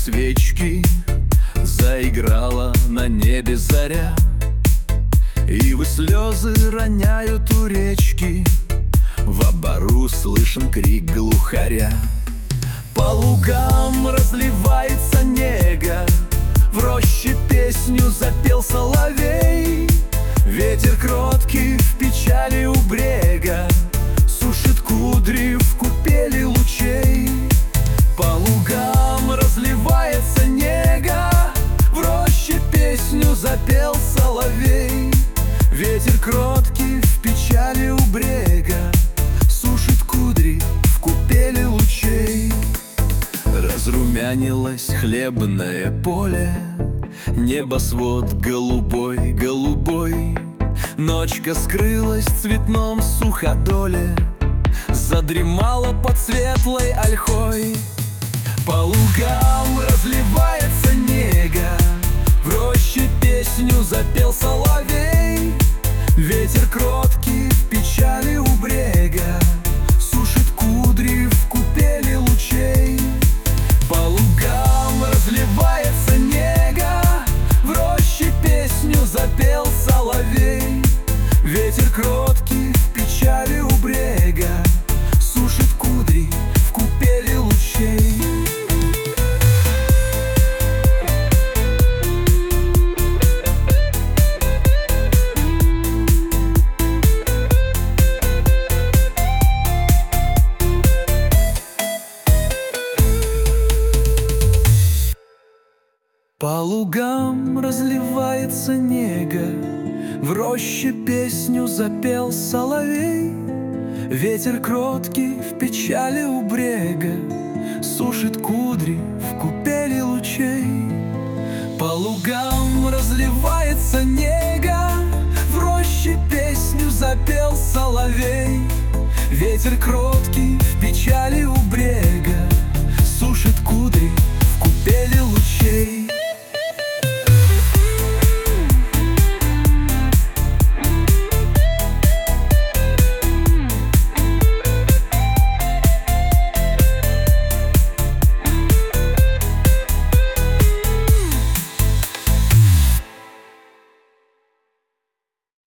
свечки, заиграла на небе заря. Ивы слезы роняют у речки, во бору слышен крик глухаря. По лугам разливается нега, в роще песню запел соловей. Ветер кроткий в печали у брега сушит кудри в купели лучей. По лугам разливается нега, в роще песню запел соловей. Ветер кроткий в печали у брега сушит кудри в купели лучей. Разрумянилось хлебное поле, небосвод голубой, голубой. Ночка скрылась в цветном суходоле, задремала под светлой ольхой. По лугам разливается нега, в роще песню запел соловей. Ветер кроткий в печали у брега сушит кудри в купели лучей. По лугам разливается нега, в роще песню запел соловей. Ветер кроткий в печали у брега сушит кудри в купели лучей. По лугам разливается нега, в роще песню запел соловей. Ветер кроткий в печали у брега сушит кудри в купели лучей. По лугам разливается нега, в роще песню запел соловей. Ветер кроткий